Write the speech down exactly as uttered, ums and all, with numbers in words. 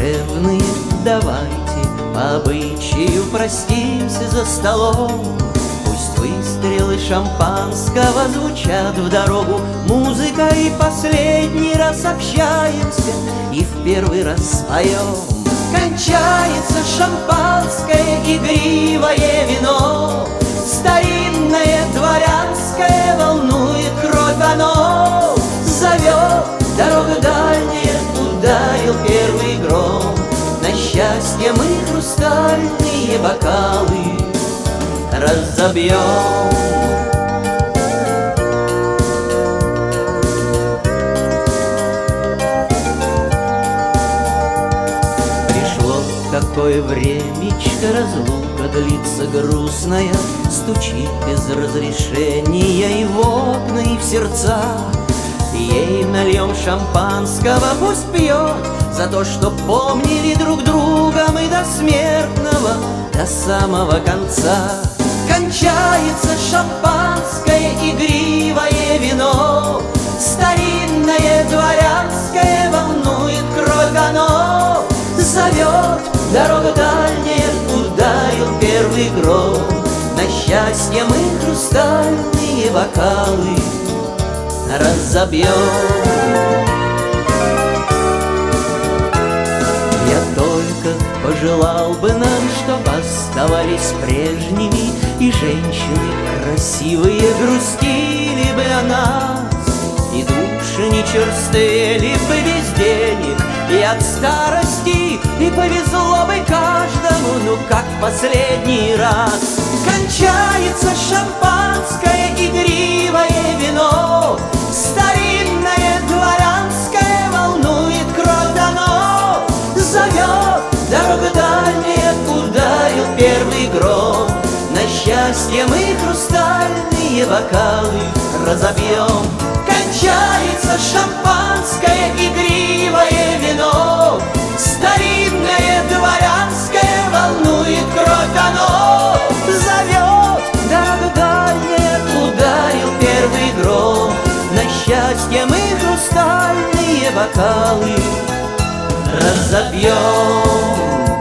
душевные, давайте по обычаю простимся за столом. Пусть выстрелы шампанского звучат в дорогу, музыка, и последний раз общаемся, и в первый раз споем. Кончается шампанское, игривое вино, старинное, дворянское, волнует кровь оно. Зовет дорога дальняя, ударил первый гром. На счастье мы хрустальные бокалы разобьем. Такое времечко, разлука длится грустная, стучит без разрешения и в окна, и в сердца. Ей нальем шампанского, пусть пьет за то, что помнили друг друга мы до смертного, до самого конца. Кончается шампанское, игривое вино, старинное, дворянское, волнует кровь оно. Зовет дорога дальняя, ударил первый гром. На счастье мы хрустальные бокалы разобьем. Я только пожелал бы нам, чтоб оставались прежними, и женщины красивые грустили бы о нас, и души не черствели бы без денег и от старости, и повезло бы каждому, ну как в последний раз. Кончается шампанское, игривое вино, старинное, дворянское, волнует кровь оно. Зовет дорога дальняя, ударил первый гром. На счастье мы хрустальные бокалы разобьем. Кончается шампанское, игривое вино, старинное, дворянское, волнует кровь оно. Зовет дорога дальняя, ударил первый гром. На счастье мы хрустальные бокалы разобьем.